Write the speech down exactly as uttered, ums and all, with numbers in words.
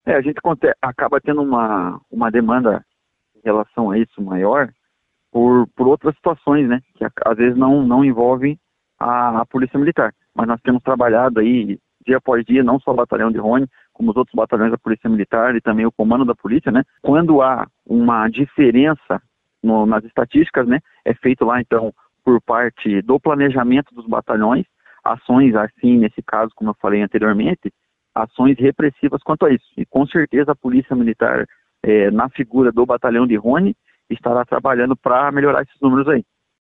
É, a gente conte- acaba tendo uma, uma demanda em relação a isso maior por, por outras situações, né? Que a- às vezes não, não envolvem a, a Polícia Militar. Mas nós temos trabalhado aí dia após dia, não só o Batalhão de Rony, como os outros batalhões da Polícia Militar e também o Comando da Polícia, né? Quando há uma diferença no- nas estatísticas, né? É feito lá, então, por parte do planejamento dos batalhões, ações assim, nesse caso, como eu falei anteriormente, ações repressivas quanto a isso. E com certeza a Polícia Militar, eh, na figura do Batalhão de Rony, estará trabalhando para melhorar esses números aí.